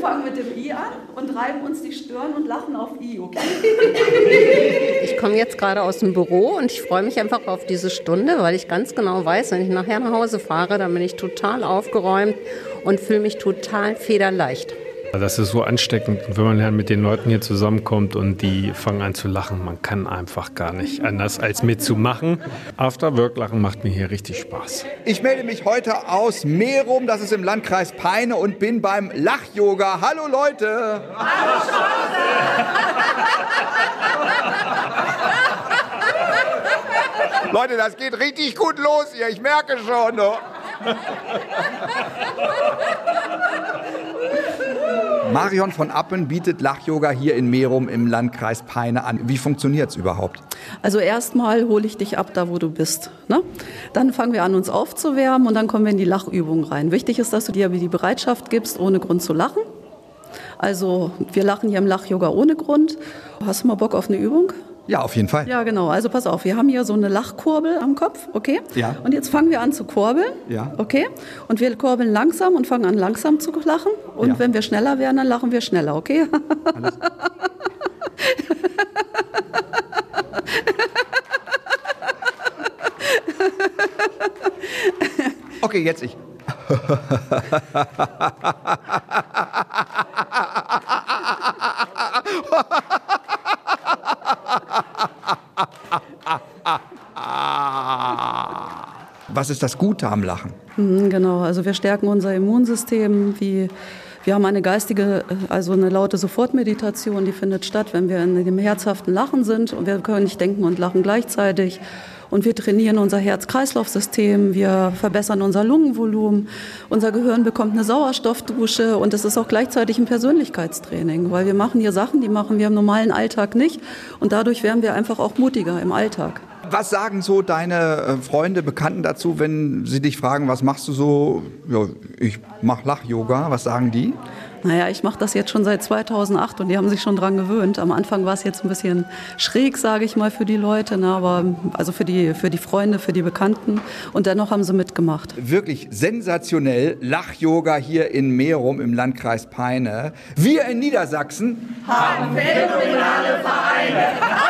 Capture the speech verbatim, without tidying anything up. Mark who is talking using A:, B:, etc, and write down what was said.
A: fangen mit dem I an und reiben uns die Stirn und lachen auf I, okay?
B: Ich komme jetzt gerade aus dem Büro und ich freue mich einfach auf diese Stunde, weil ich ganz genau weiß, wenn ich nachher nach Hause fahre, dann bin ich total aufgeräumt und fühle mich total federleicht.
C: Das ist so ansteckend, wenn man dann mit den Leuten hier zusammenkommt und die fangen an zu lachen. Man kann einfach gar nicht anders als mitzumachen. After-Work-Lachen macht mir hier richtig Spaß.
D: Ich melde mich heute aus Merum, das ist im Landkreis Peine, und bin beim Lach-Yoga. Hallo Leute! Hallo Chance! Leute, das geht richtig gut los hier, ich merke schon. Ne? Marion von Appen bietet Lach-Yoga hier in Merum im Landkreis Peine an. Wie funktioniert es überhaupt?
A: Also erstmal hole ich dich ab, da wo du bist. Ne? Dann fangen wir an, uns aufzuwärmen und dann kommen wir in die Lachübung rein. Wichtig ist, dass du dir die Bereitschaft gibst, ohne Grund zu lachen. Also wir lachen hier im Lach-Yoga ohne Grund. Hast du mal Bock auf eine Übung?
D: Ja, auf jeden Fall.
A: Ja, genau. Also pass auf, wir haben hier so eine Lachkurbel am Kopf, okay? Ja. Und jetzt fangen wir an zu kurbeln, ja. Okay? Und wir kurbeln langsam und fangen an langsam zu lachen. Und ja. Wenn wir schneller werden, dann lachen wir schneller, okay? Alles.
D: Okay, jetzt ich. Was ist das Gute am Lachen?
A: Genau, also wir stärken unser Immunsystem. Wie, wir haben eine geistige, also eine laute Sofortmeditation, die findet statt, wenn wir in dem herzhaften Lachen sind. Und wir können nicht denken und lachen gleichzeitig. Und wir trainieren unser Herz-Kreislauf-System, wir verbessern unser Lungenvolumen, unser Gehirn bekommt eine Sauerstoffdusche und es ist auch gleichzeitig ein Persönlichkeitstraining, weil wir machen hier Sachen, die machen wir im normalen Alltag nicht und dadurch werden wir einfach auch mutiger im Alltag.
D: Was sagen so deine Freunde, Bekannten dazu, wenn sie dich fragen, was machst du so? Ja, ich mache Lach-Yoga, was sagen die?
A: Naja, ich mache das jetzt schon seit zweitausendacht und die haben sich schon dran gewöhnt. Am Anfang war es jetzt ein bisschen schräg, sage ich mal, für die Leute, ne? Aber also für die, für die Freunde, für die Bekannten. Und dennoch haben sie mitgemacht.
D: Wirklich sensationell. Lach-Yoga hier in Merum im Landkreis Peine. Wir in Niedersachsen
E: haben phänomenale Vereine.